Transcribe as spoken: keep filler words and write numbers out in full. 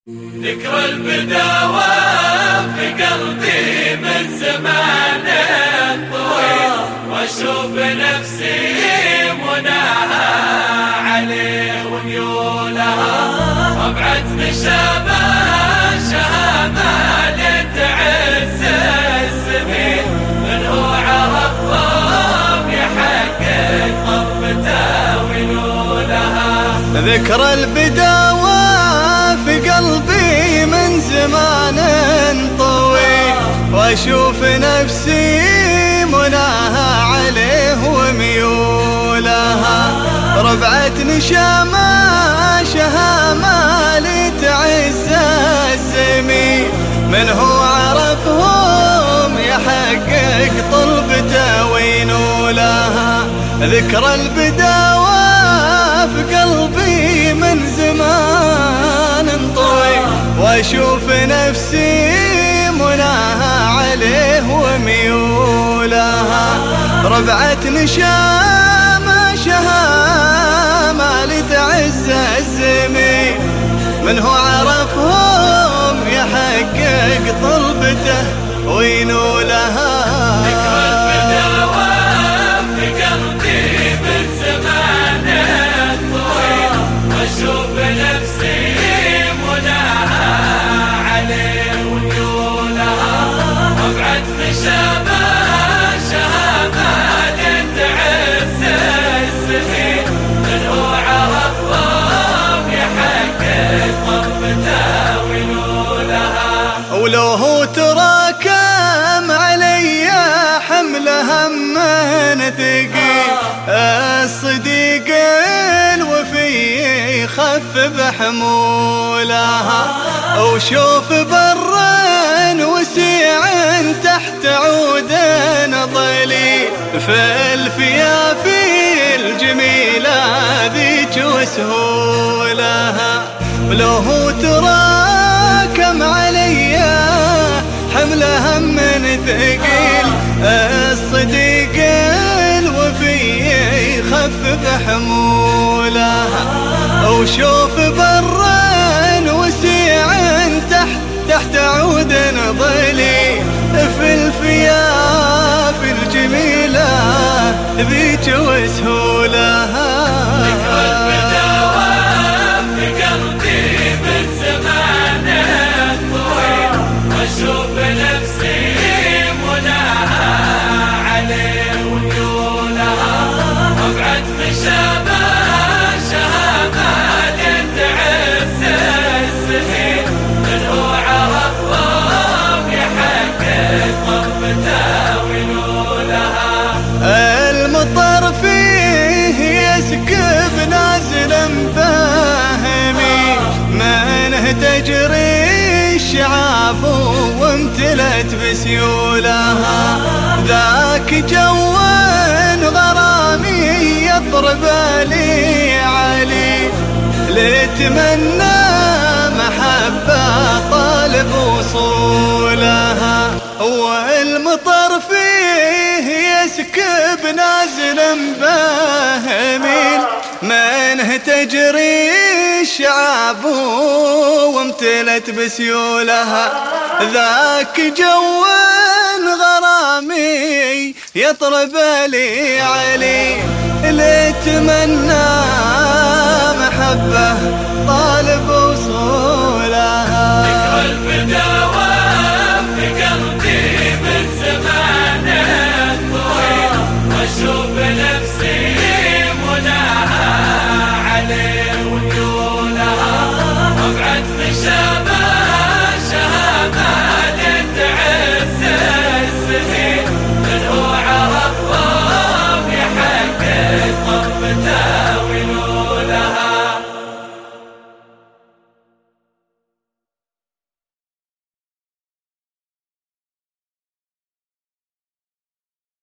ذكرى البداوة في قلبي من زمان طويل، واشوف نفسي مناها عليه وميولها، ربعة نشابه شهامة تعز السبيل، من هو عرفهم يحقق طلبته ونولها. ذكرى البداوة في قلبي من زمان طويل، واشوف نفسي مناها عليه وميولها، ربعة نشامة شهامة لتعز الزميل، من هو عرفهم يحقق طلبته وينولها. ذكرى البداوة في قلبي من زمان طويل، واشوف نفسي مناها عليه وميولها، ربعة نشامة شهامة لتعز الزميل، من هو عرفهم يحقق طلبته وينولها. واشوف نفسي مناها عليه وميولها، ربعة نشابه شهامة تعز السبيل، من هو عرفهم يحقق طلبته وينولها. ولو هو تراكم علي حمل هم ثقيل، الصديق الوفي يخفف حمولها، وشوف برا وسيع تحت عود ظليل، في الفيافي الجميلة ذيك وسهولها. ولو هو تراكم علي حمل هم ثقيل، الصديق الوفي يخفف حمولها، وشوف برا وسيع تحت تحت عود ظليل، في الفياف الجميلة ذيك وسهولها. ذكرى البداوة في قلبي من زمان طويل، واشوف نفسي مناها عليه وميولها، ربعة نشابه شهامة تعز السبيل، من هو عرفهم يحقق طلبته وينولها. المطر فيه يسكب نازل باهمي، منه تجري الشعاب وامتلت بسيولها، ذاك جو غرامي يضرب لي علي، لتمنى محبة طالب وصولها. والمطر فيه يسكب نازل باهميل، منه تجري الشعاب وامتلت بسيولها، ذاك جو غرامي يطرب لي علي، لتمنى محبة طالب